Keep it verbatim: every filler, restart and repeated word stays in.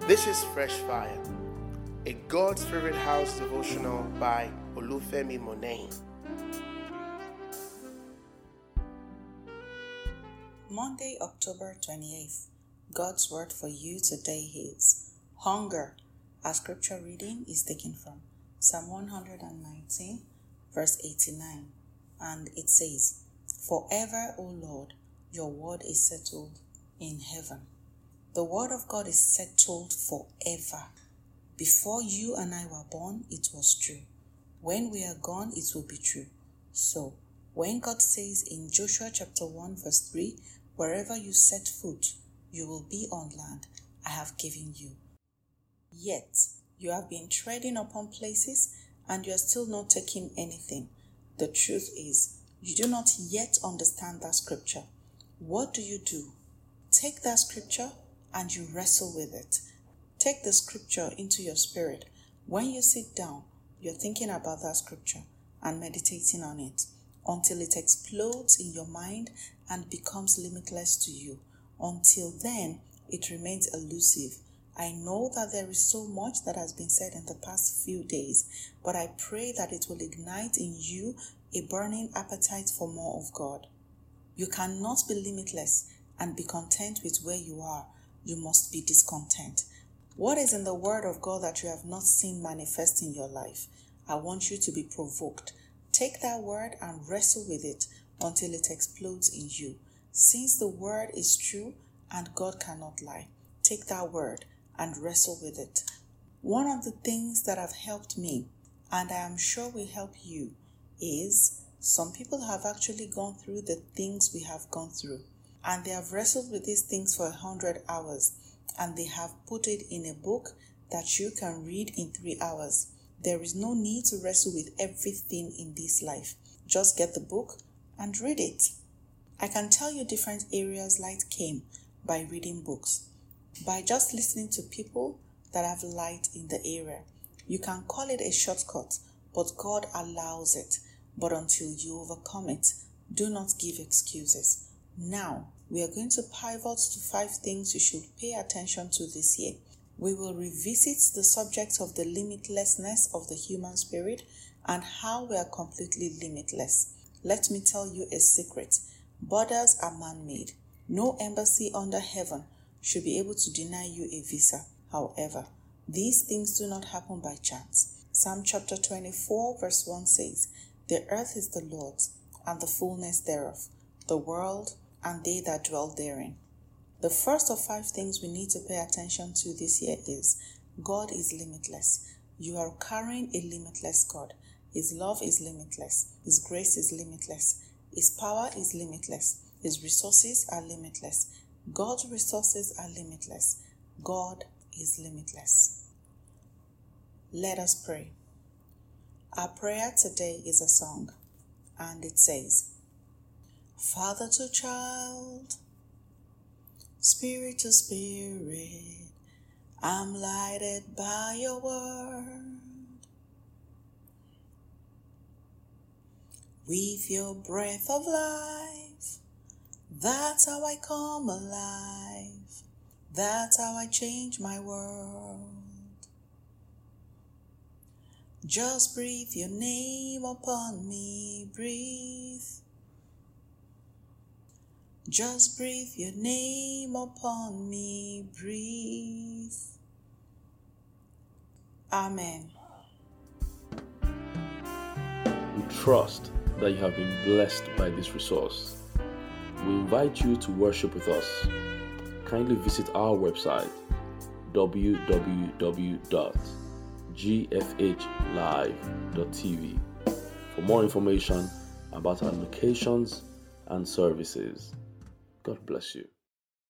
This is Fresh Fire, a God's Favorite House devotional by Olufemi Monet. Monday, October twenty-eighth. God's word for you today is hunger. Our scripture reading is taken from Psalm one hundred nineteen, verse eighty-nine, and it says, "Forever, O Lord, your word is settled in heaven." The word of God is settled forever. Before you and I were born, it was true. When we are gone, it will be true. So, when God says in Joshua chapter one verse three, "Wherever you set foot, you will be on land I have given you." Yet, you have been treading upon places and you are still not taking anything. The truth is, you do not yet understand that scripture. What do you do? Take that scripture and you wrestle with it. Take the scripture into your spirit. When you sit down, you're thinking about that scripture and meditating on it until it explodes in your mind and becomes limitless to you. Until then, it remains elusive. I know that there is so much that has been said in the past few days, but I pray that it will ignite in you a burning appetite for more of God. You cannot be limitless and be content with where you are. You must be discontent. What is in the word of God that you have not seen manifest in your life? I want you to be provoked. Take that word and wrestle with it until it explodes in you. Since the word is true and God cannot lie, take that word and wrestle with it. One of the things that have helped me, and I am sure will help you, is some people have actually gone through the things we have gone through. And they have wrestled with these things for a hundred hours. And they have put it in a book that you can read in three hours. There is no need to wrestle with everything in this life. Just get the book and read it. I can tell you different areas light came by reading books. By just listening to people that have light in the area. You can call it a shortcut, but God allows it. But until you overcome it, do not give excuses. Now, we are going to pivot to five things you should pay attention to this year. We will revisit the subject of the limitlessness of the human spirit and how we are completely limitless. Let me tell you a secret. Borders are man-made. No embassy under heaven should be able to deny you a visa. However, these things do not happen by chance. Psalm chapter twenty-four verse one says, "The earth is the Lord's, and the fullness thereof, the world and they that dwell therein." The first of five things we need to pay attention to this year is God is limitless. You are carrying a limitless God. His love is limitless. His grace is limitless. His power is limitless. His resources are limitless. God's resources are limitless. God is limitless. Let us pray. Our prayer today is a song, and it says, "Father to child, spirit to spirit, I'm lighted by your word. With your breath of life, that's how I come alive. That's how I change my world. Just breathe your name upon me, breathe. Just breathe your name upon me, breathe." Amen. We trust that you have been blessed by this resource. We invite you to worship with us. Kindly visit our website w w w dot g f h live dot t v for more information about our locations and services. God bless you.